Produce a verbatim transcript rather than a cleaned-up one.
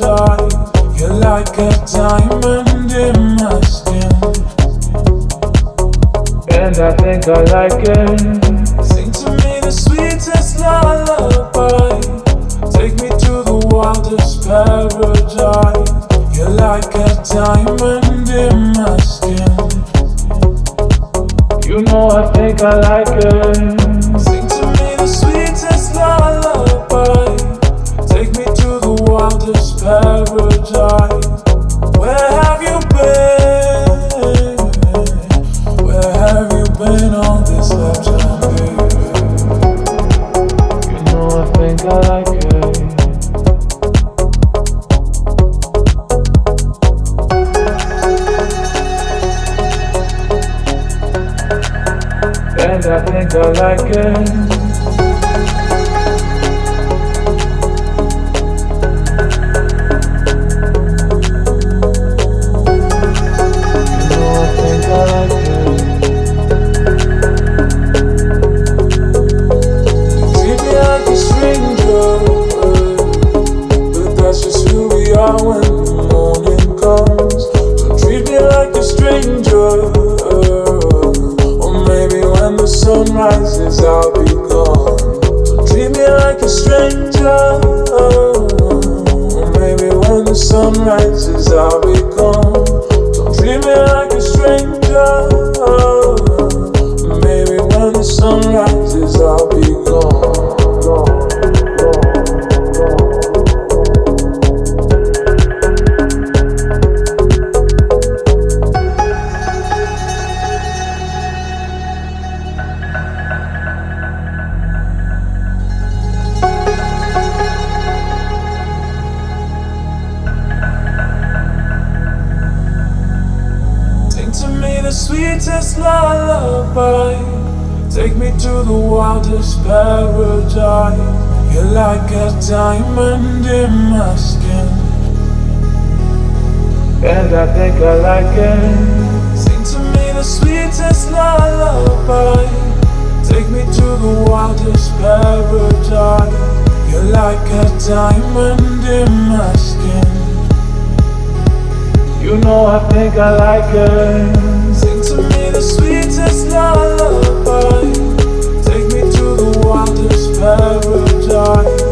paradise. You're like a diamond in my skin, and I think I like it. Sing to me the sweetest lullaby. Take me to the wildest paradise. You're like a diamond in my skin. You know I think I like it. Sing to me the sweetest lullaby. Take me to the wildest paradise. Where have you been? Where have you been all this lifetime, baby? You know I think I like it. And I think I like it. When the morning comes, don't treat me like a stranger. Or maybe when the sun rises, I'll be gone. Don't treat me like a stranger. Or maybe when the sun rises, I'll be gone. Don't treat me like a stranger. Maybe when the sun rises, I'll be gone. The sweetest lullaby. Take me to the wildest paradise. You're like a diamond in my skin, and I think I like it. Sing to me the sweetest lullaby. Take me to the wildest paradise. You're like a diamond in my skin. You know I think I like it. Sing to me the sweetest lullaby. Take me to the wildest paradise.